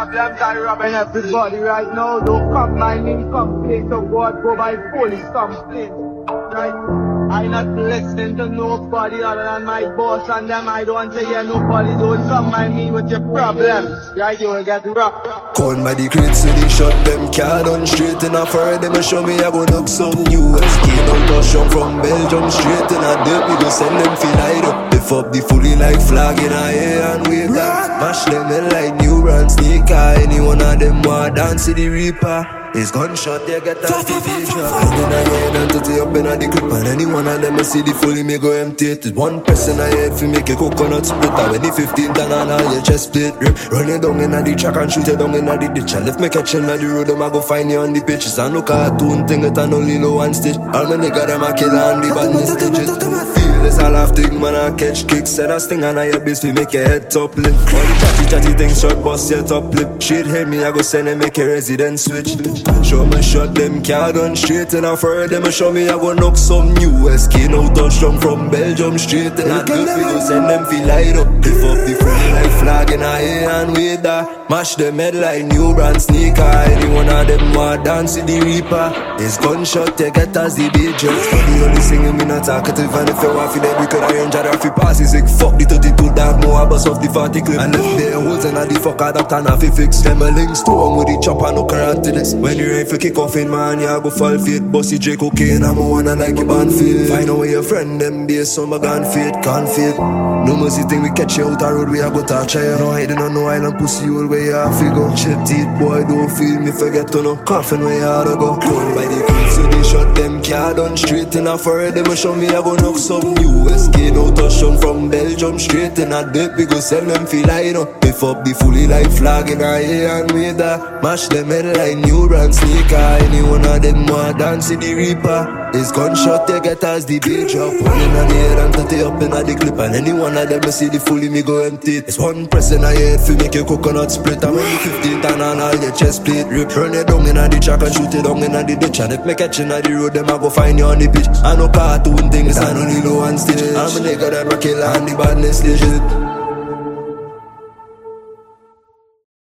problems are robbing everybody right now. Don't come my name complaint to God, go by police complaint. Right? I not listening to nobody other than my boss and them. I don't want to hear nobody. Don't come by me with your problems. Right? You will get rocked. Corn by the crates, so they shot them car done straight in a fur. Them a show me I go knock some USK. Don't touch them from Belgium straight in a dip. We go send them feel light up. Lift up the fully like flag in a air and wave that. Mash them in like new brand sneaker. Any one of them want dance to the reaper. It's gunshot, they get that TV drop. And then I head and to up in the clip. And any one of them I see the fully me go empty. It's one person I head for make a coconut split. And when the 15 ton and all your chest plate rip. Run it down in the track and shoot it down in the ditch. And if me catch you on the road, them I go find you on the pitches. And no cartoon thing, it and only low one stitch. All my nigga them a kill and the badness digit. Fearless, I laugh thing, man I catch kicks. Said I sting and I your base, we make your head top lip. All the chatty things short bust your top lip. Shit hit me, I go send and make a resident switch. Show me shot them car done straight in a fur. Them a show me I go knock some USK. Now touch them from Belgium straight in a dip. We go send them feel light up. Lift up the front like flag in a air and wave that. Mash them head like new brand sneaker. Any one of them want dance with the reaper. It's gunshot they get as the beat drops. But the only singing me not talkative. And if you want for them we could arrange a fi pass. It's like fuck the 32 dark more bust off the 40 clip. And left their holes in the fuck adapt and have to fix them a link stone with the chopper no karate this. When you ready for kick off in man, you go fall fit. Bossy J cocaine, I'm a wanna like your band feel. Find out where your friend them be, so my gun fit, can't fit. No mercy thing, we catch you out the road, we a go touch you. No hiding on no island, pussy hole where you have to go. Chip teeth, boy, don't feel me, forget to no coffin where you ought to go. Cold by the creek, so they shot them car done straight in a fur. Them a show me, I go knock some USK. No touch them from Belgium straight in a dip. We go send them feel light up. Lift up the fully like flag in our air and with that. Mash them head like new brand sneaker. Any one of them want dance in the reaper. It's gunshot they get as the beat drop. One in the air and 30 up in the clip. And any one of them I see the fully me go empty. It's one press in the head for make your coconut split. And when you 15 ton and all your chest plate rip. Run it down in the track and shoot it down in the ditch. And if me catch in the road, them I go find you on the pitch. I no cartoon things, I no low and stitch. I'm a nigga that I kill and the badness legit.